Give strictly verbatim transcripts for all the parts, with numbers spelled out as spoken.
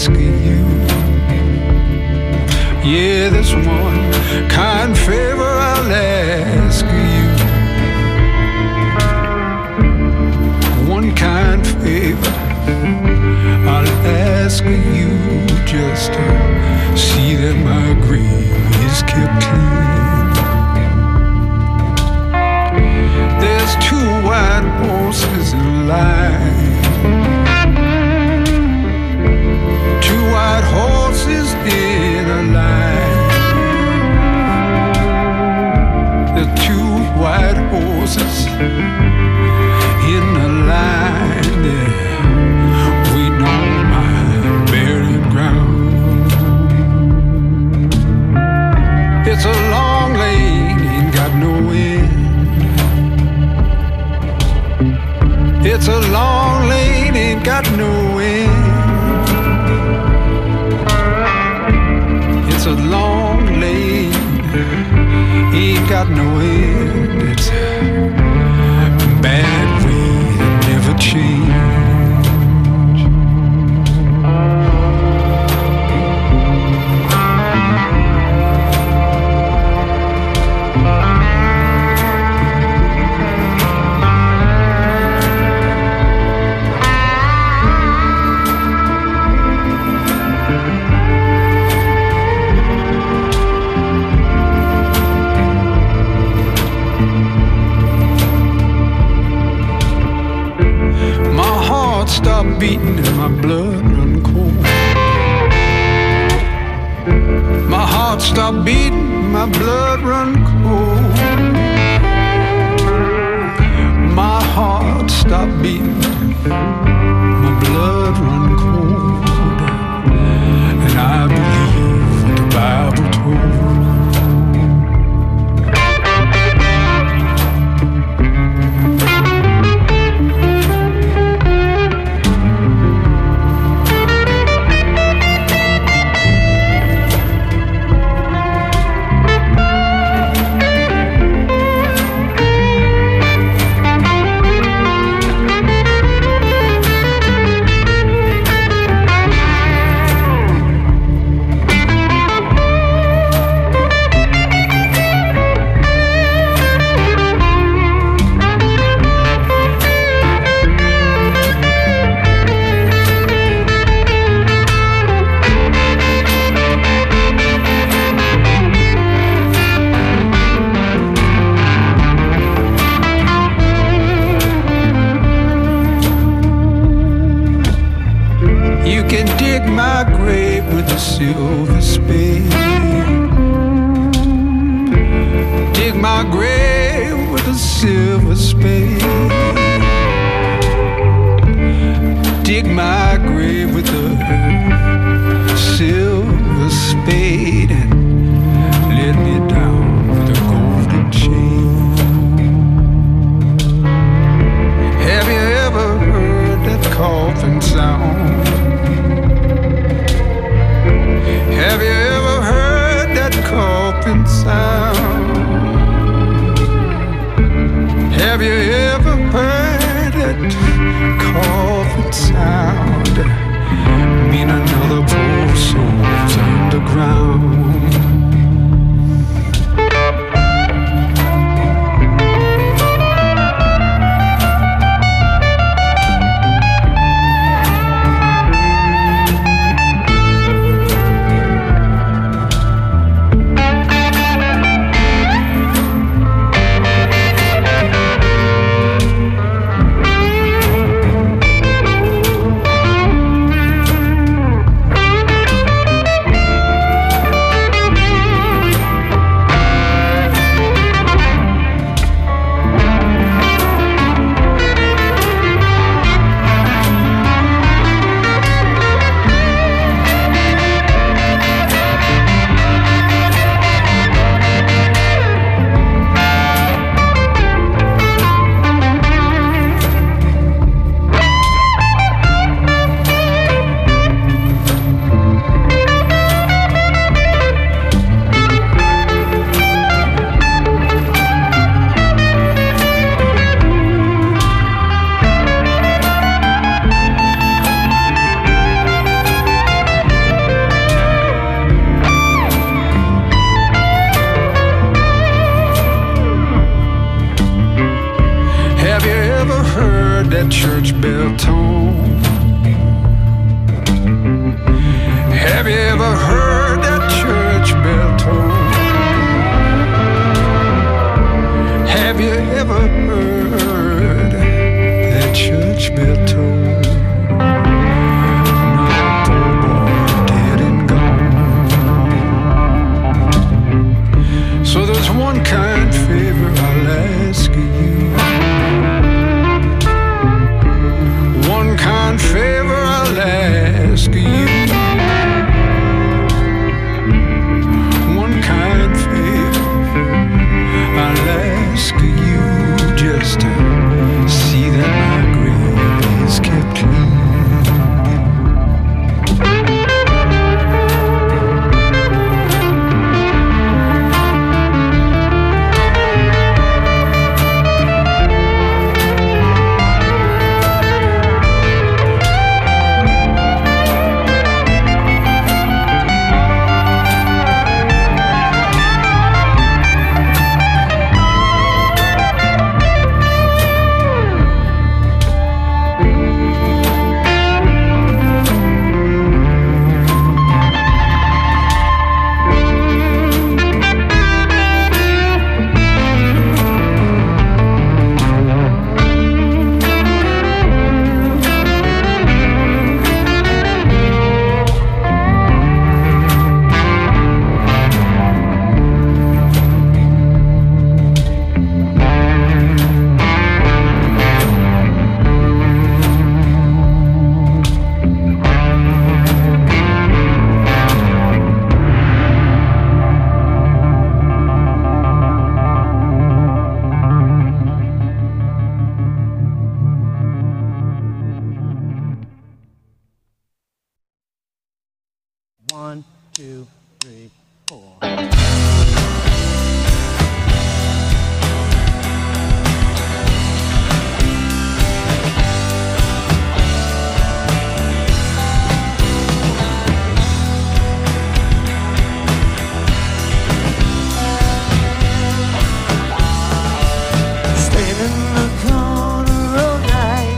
ask you. Yeah, there's one kind favor I'll ask you. One kind favor I'll ask you, just to see that my grave is kept clean. There's two white horses in line, two white horses in a line. The two white horses in a line, they're waiting on my burial ground. It's a long lane, ain't got no end. It's a long lane, ain't got no end. It's a long lane, ain't got no end. It's a bad way to never change. Stop beating and my blood run cold. My heart stopped beating, my blood run cold. My heart stopped beating, my blood run cold. And I believe what the Bible told. My grave with a silver spade. Dig my grave with a silver spade. Dig my grave with a silver spade and let me down with a golden chain. Have you ever heard that coffin sound? Have you ever heard that coffin sound? Have you ever heard that coffin sound? that church bell tone? Have you ever heard that church bell tone? Have you ever heard that church bell tone? Not the boy dead and gone. So there's one kind favor I'll ask you. One kind favor I'll ask you. One kind favor I'll ask you, just to see that my grave is kept clean. One, two, three, four. Standing in the corner all night,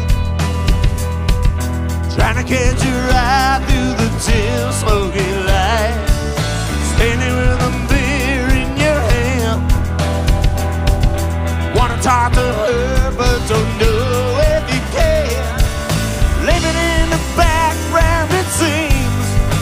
trying to catch your eye through the dim smoky light. Standing with a beer in your hand, wanna talk to her but don't know if you can. Living in the background it seems,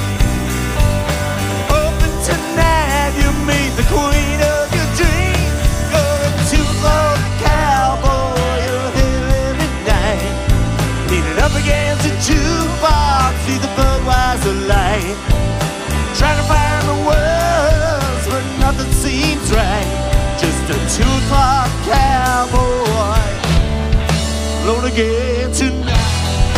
hoping tonight you meet the queen of your dreams. Going to the cowboy every night, leaning up against the jukebox, see the Budweiser light. Trying to find the words, but nothing seems right. Just a two o'clock cowboy, alone again tonight.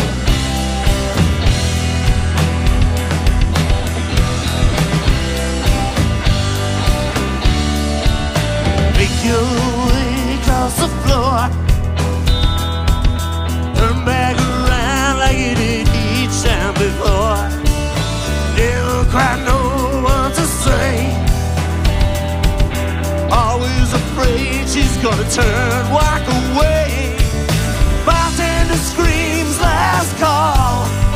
Make your way across the floor, turn back around like you did each time before. Never quite know what to say, always afraid she's gonna turn, walk away. Bartender screams last call,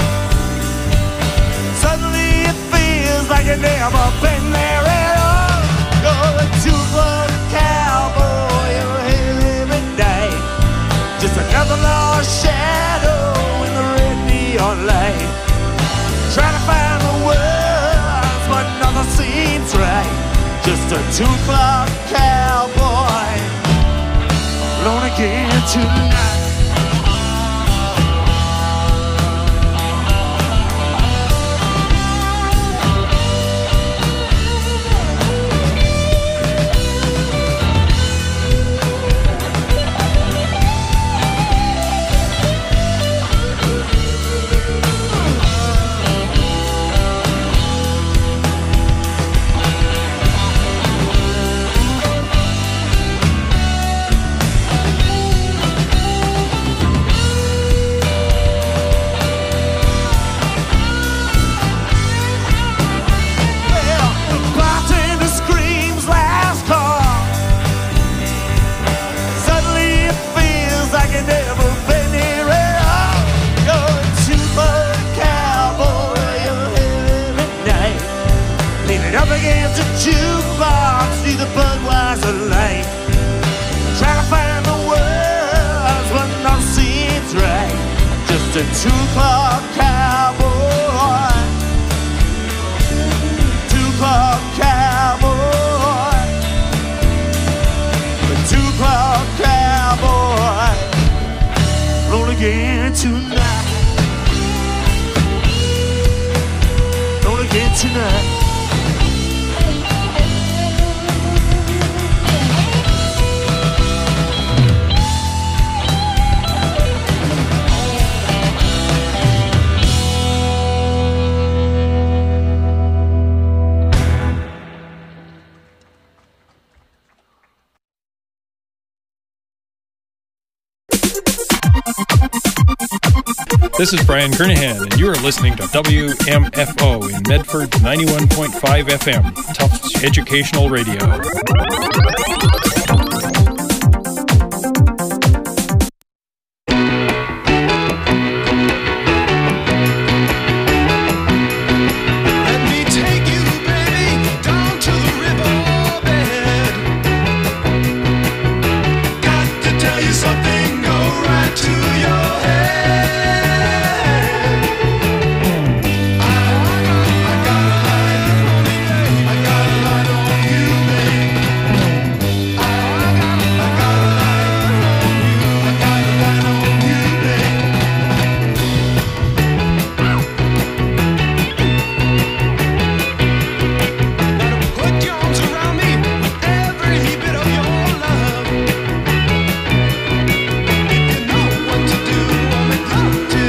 suddenly it feels like you've never been there at all. You're a two-foot cowboy, you're here every night, just another lost shadow in the red neon light. Trying to find the words, but nothing seems right. Just a two o'clock cowboy, alone again tonight. just a two-club cowboy, two-club cowboy, a two-club cowboy, roll again tonight, roll again tonight. This is Brian Kernahan, and you are listening to W M F O in Medford ninety-one point five F M, Tufts Educational Radio. To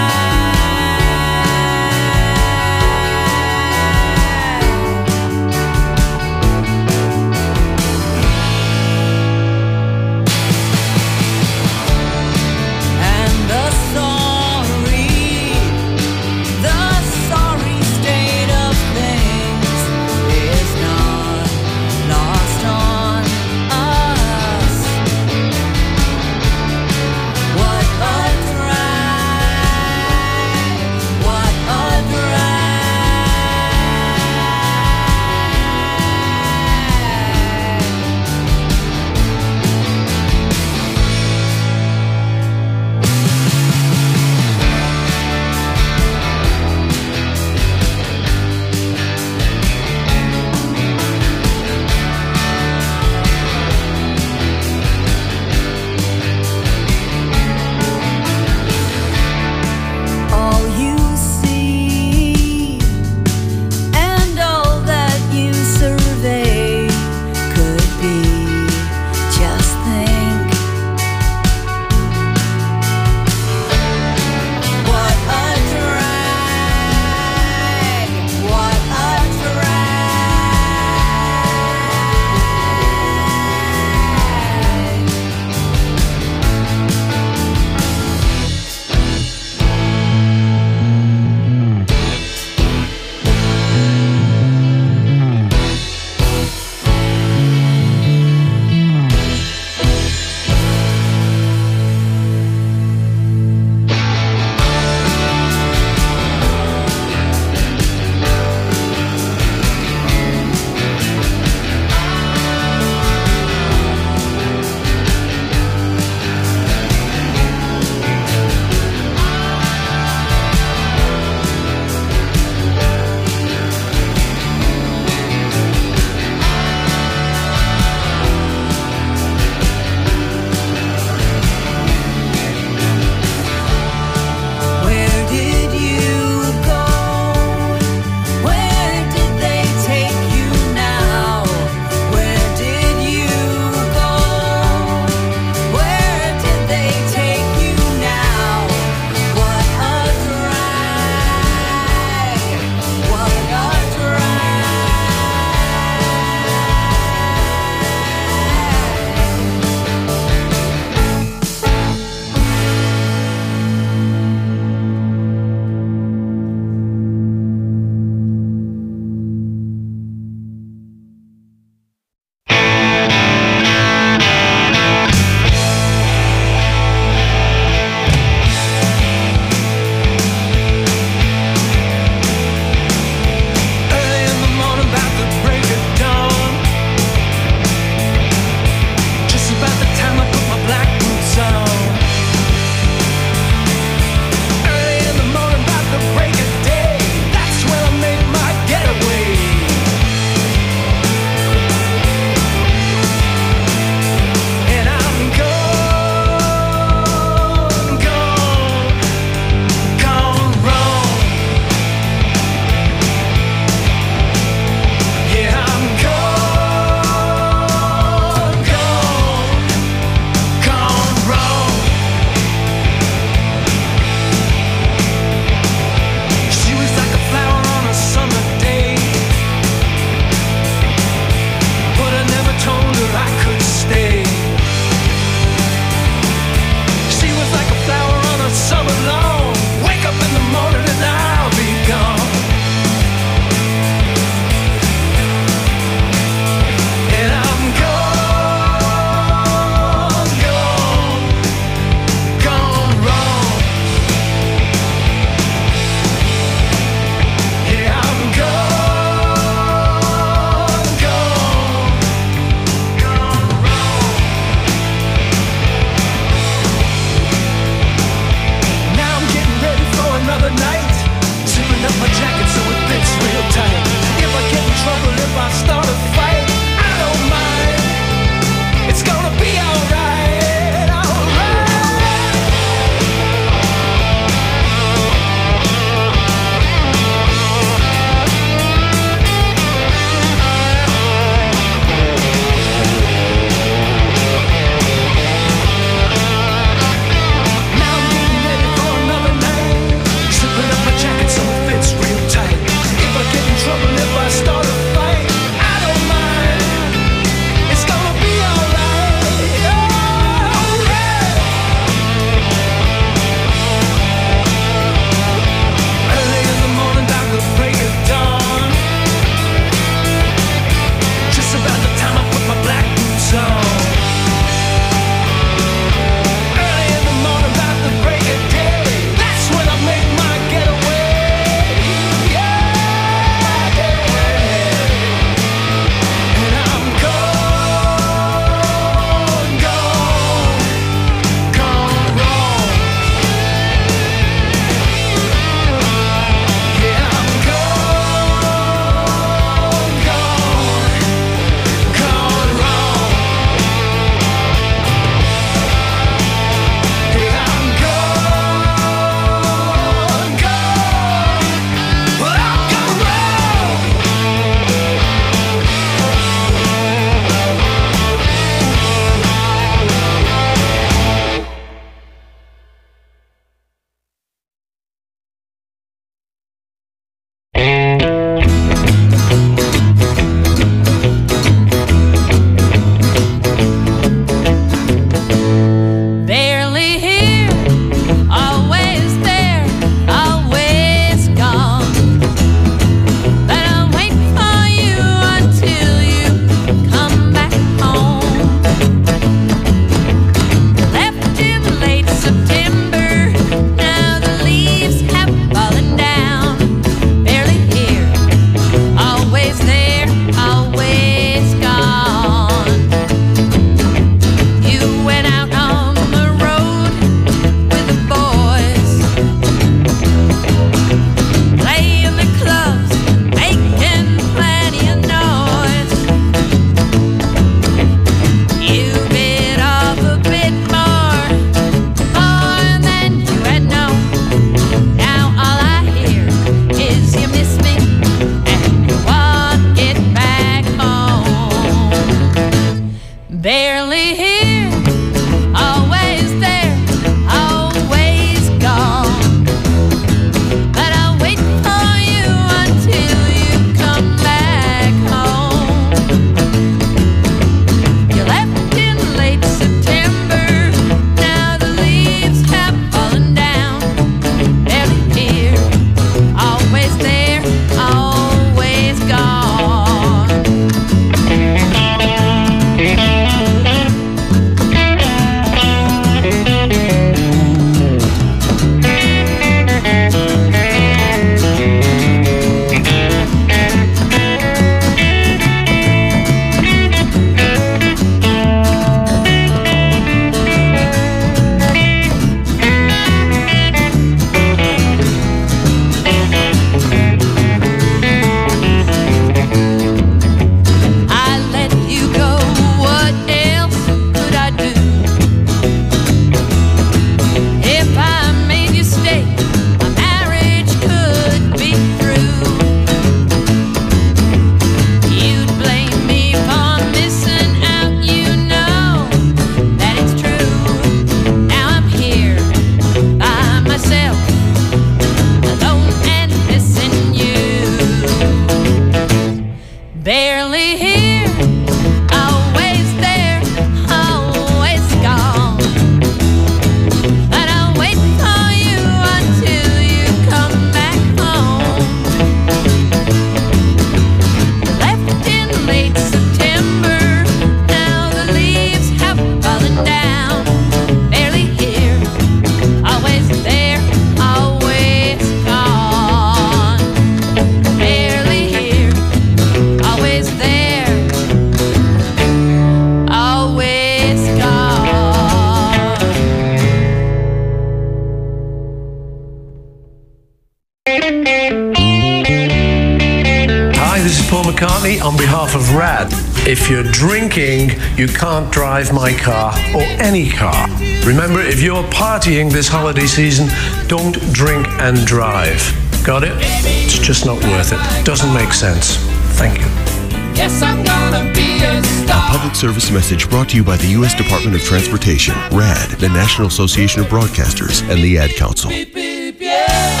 McCartney on behalf of RAD. If you're drinking, you can't drive my car or any car. Remember, if you're partying this holiday season, don't drink and drive. Got it? It's just not worth it. Doesn't make sense. Thank you. Yes, I'm gonna be a star. A public service message brought to you by the U S Department of Transportation, RAD, the National Association of Broadcasters, and the Ad Council. Beep, beep, yeah.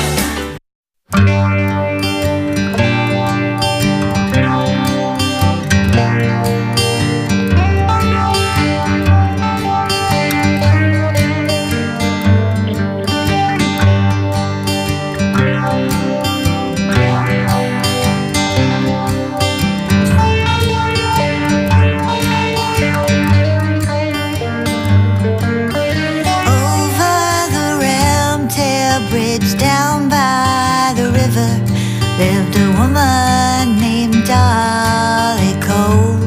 Lived a woman named Dolly Cole.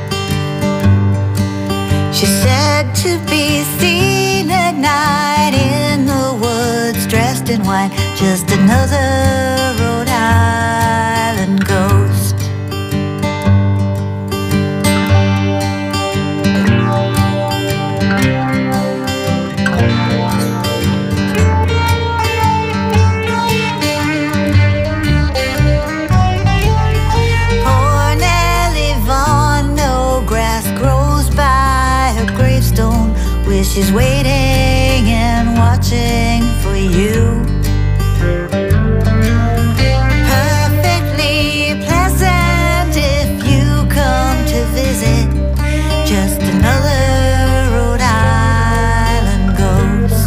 She said to be seen at night in the woods, dressed in white, just another Rhode Island ghost. She's waiting and watching for you. Perfectly pleasant if you come to visit. Just another Rhode Island ghost.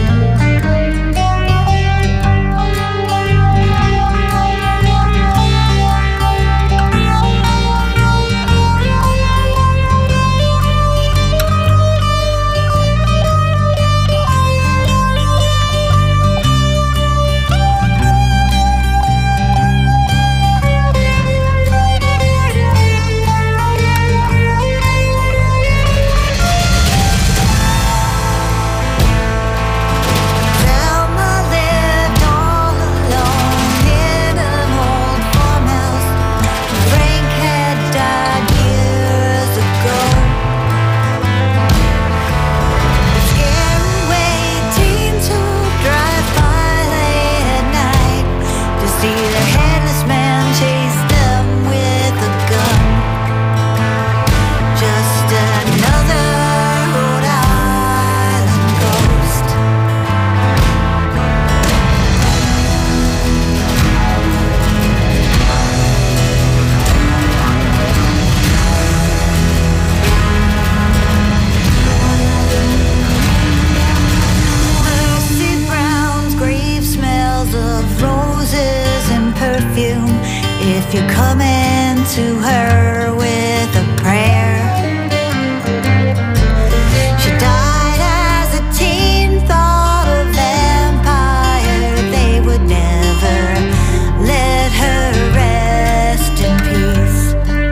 If you're coming to her with a prayer. She died as a teen, thought a vampire. They would never let her rest in peace.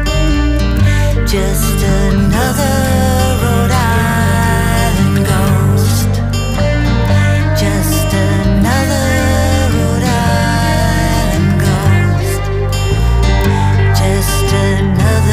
Just another Rhode Island ghost. Just another Rhode Island ghost. Just another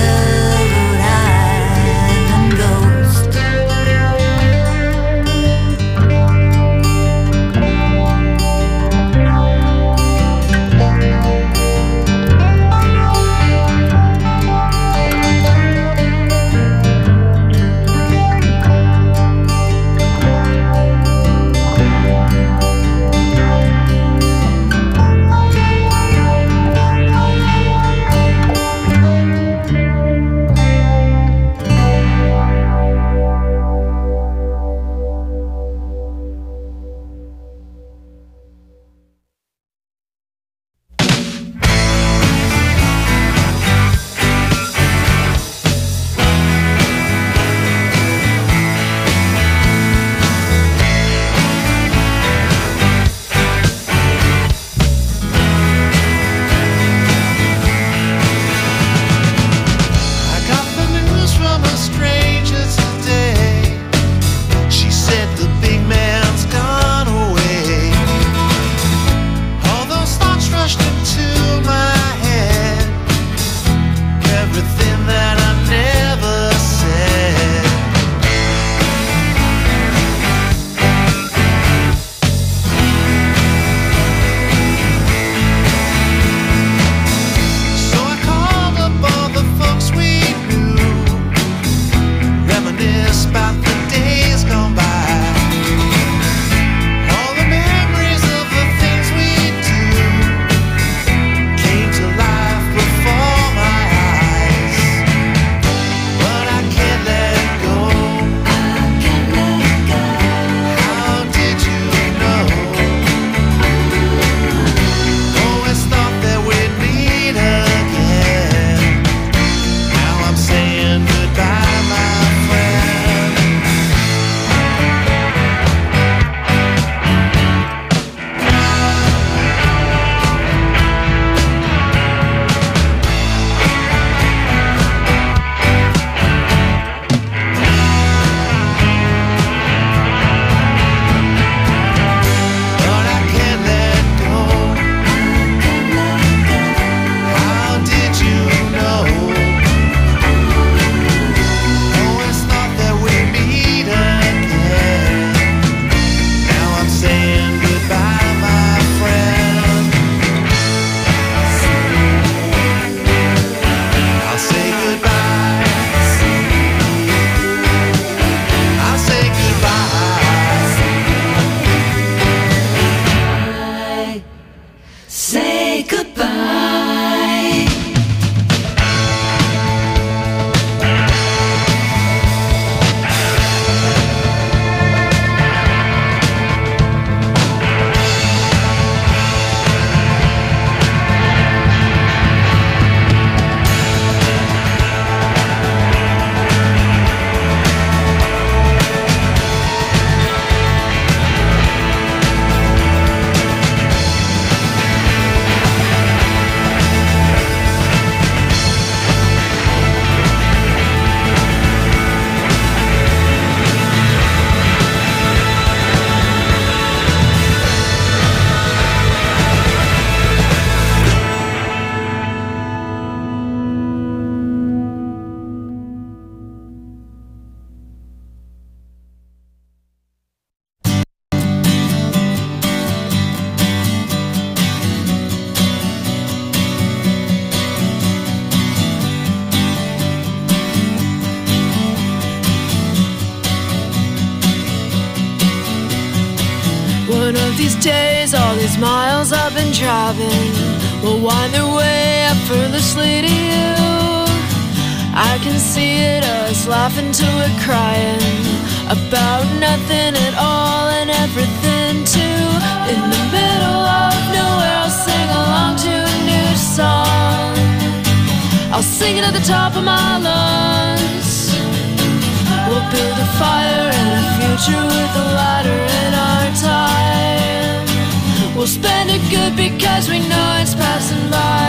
these days, all these miles I've been driving will wind their way effortlessly to you. I can see it, us laughing till we're crying about nothing at all and everything too. In the middle of nowhere, I'll sing along to a new song. I'll sing it at the top of my lungs. We'll build a fire and a future with a ladder in our time. We'll spend it good because we know it's passing by.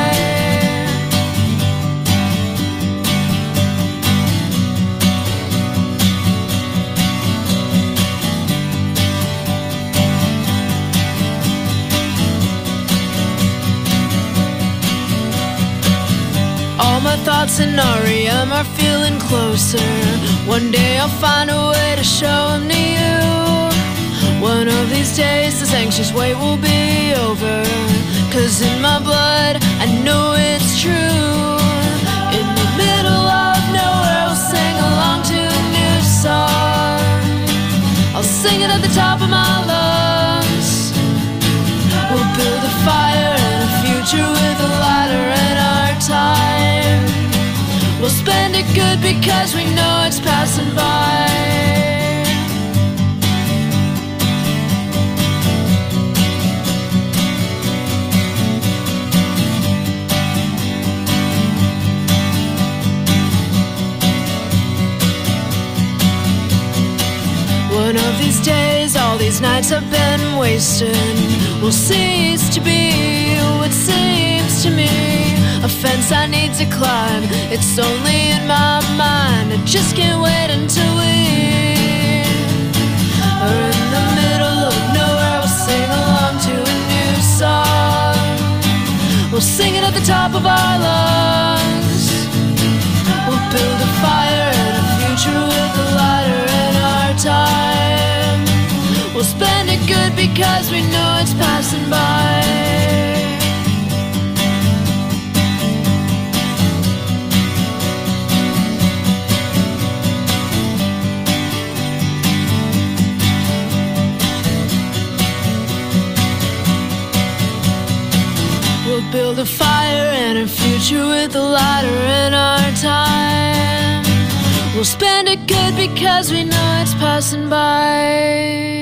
All my thoughts in R E M are feeling closer. One day I'll find a way to show them to you. One of these days this anxious wait will be over. Cause in my blood I know it's true. In the middle of nowhere I'll sing along to a new song. I'll sing it at the top of my lungs. We'll build a fire and a future with a ladder in our time. We'll spend it good because we know it's passing by. One of these days, all these nights have been wasted will cease to be what seems to me a fence I need to climb. It's only in my mind. I just can't wait until we are in the middle of nowhere. We'll sing along to a new song. We'll sing it at the top of our lungs. We'll build a fire and a future with a ladder in our time. We'll spend it good because we know it's passing by. We'll build a fire and a future with a ladder in our time. We'll spend it good because we know it's passing by.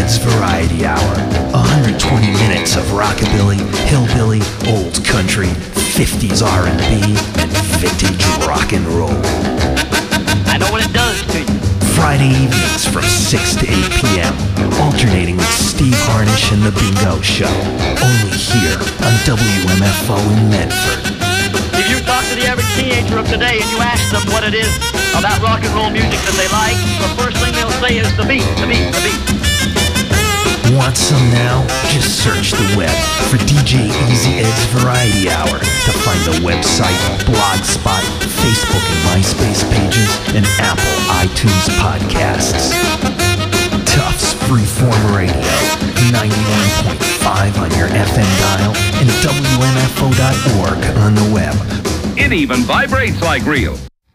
Ed's Variety Hour. one hundred twenty minutes of rockabilly, hillbilly, old country, fifties R and B, and vintage rock and roll. I know what it does to you. Friday evenings from six to eight p.m. Alternating with Steve Harnish and The Bingo Show. Only here on W M F O in Medford. If you talk to the average teenager of today and you ask them what it is about rock and roll music that they like, the first thing they'll say is the beat, the beat, the beat. Want some now? Just search the web for D J Easy Ed's Variety Hour to find the website, Blogspot, Facebook and MySpace pages, and Apple iTunes podcasts. Tufts Freeform Radio, ninety-one point five on your F M dial, and W M F O dot org on the web. It even vibrates like real.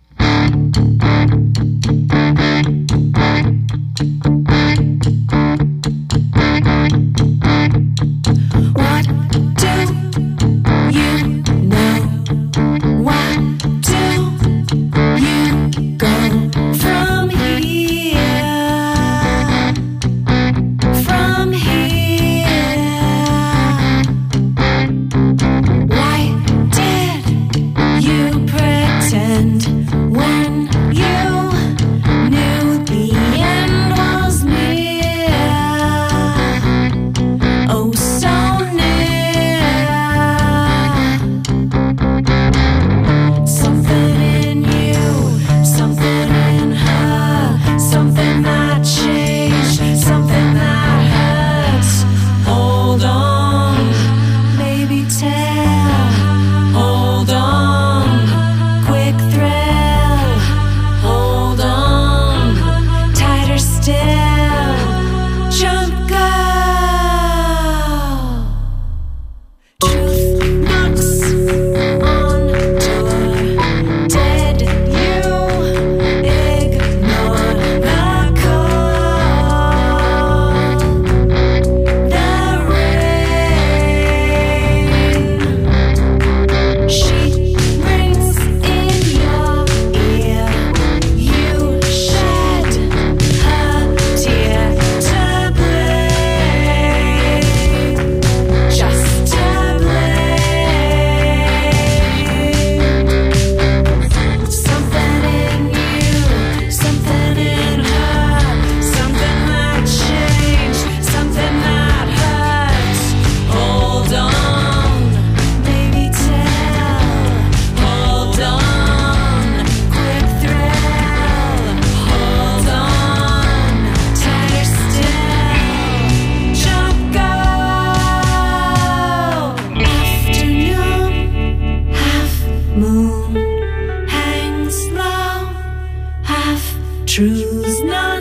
Truths not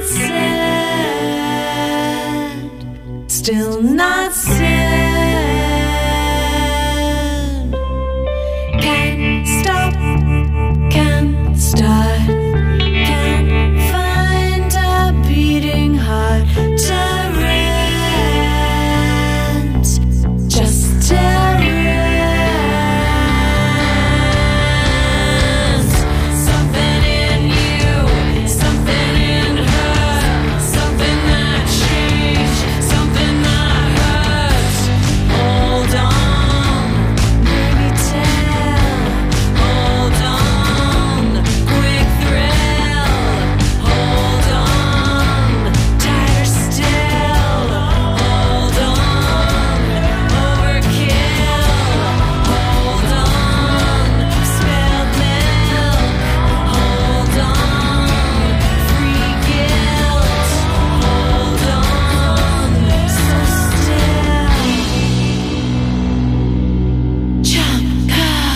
said, still not said. Can't stop, can't start, can't find a beating heart to rent, just to rent. Something in you, something in her, something that changed, something that hurts. Hold on, maybe tell. Hold on, quick thrill. Hold on, tighter still. Hold on, overkill. Hold on, spilled milk. Hold on, free guilt. Hold on, so still. Jump.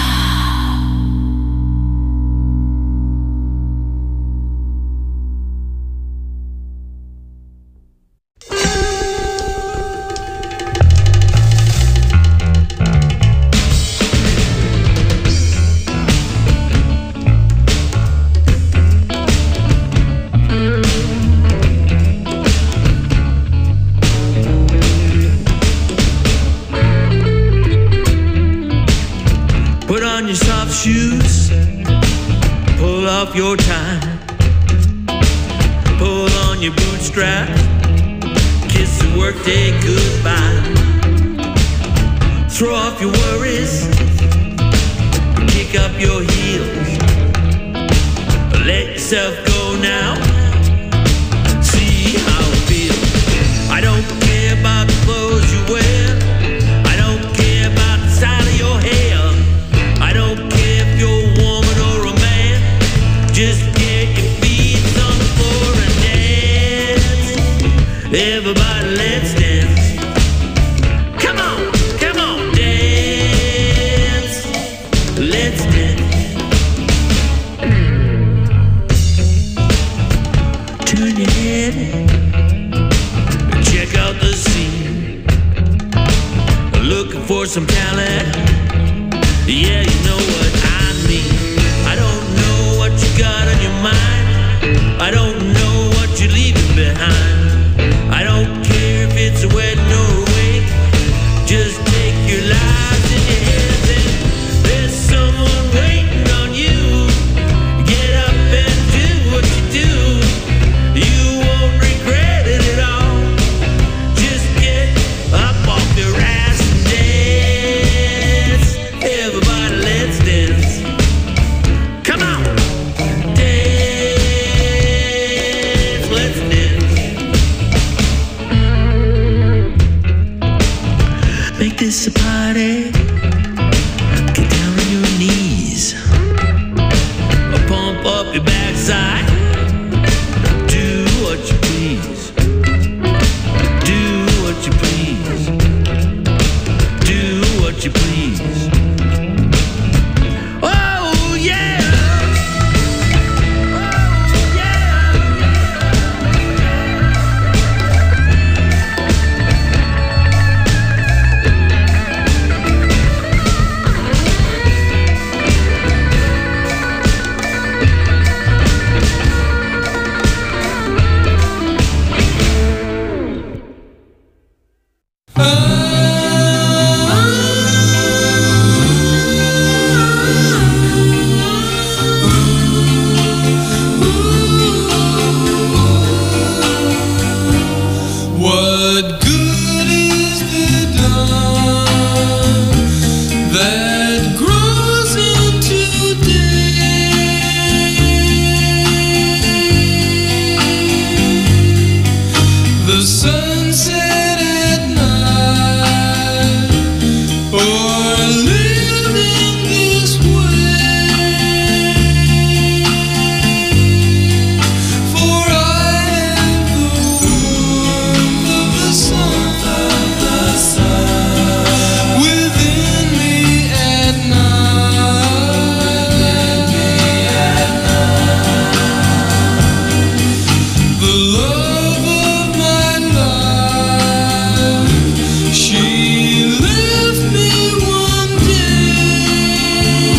Put on your soft shoes, pull up your tie, pull on your bootstrap, kiss the workday goodbye. Throw off your worries, kick up your heels, let yourself go now. See how it feels. I don't care about the clothes you wear. I don't care about the style of your hair. I don't care if you're a woman or a man. Just get your feet on the floor and dance. Everybody, let's dance. Come on, come on, dance. Let's dance. Turn your head and check out the scene. Looking for some talent. Yeah, you know what I mean. I don't know what you got on your mind. I don't know what you're leaving behind. I don't care if it's a wedding or a wake. Just take your lives in your hands and there's someone waiting on you. Get up and do what you do. You won't regret it at all. Just get up off your ass and dance. Everybody, let's dance. Come on, dance. Let's dance. Make this a party. Get down on your knees. Pump up your backside. Do what you please. Do what you please. Do what you please. Oh yeah. What good is the dawn that grows into day? The sunset at night, or living this way. For I am the warmth of the sun, within me at night. The love of my life, she left me one day.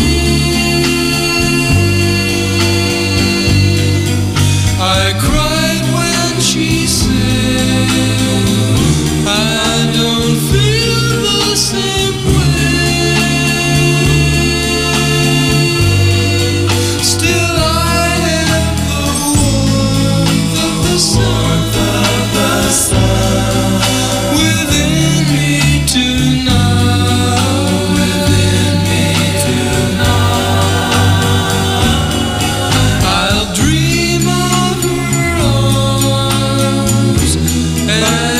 I cried when she said, I don't feel the same way. Still I have the warmth of the sun, within me tonight. Within me tonight. I'll dream of her arms and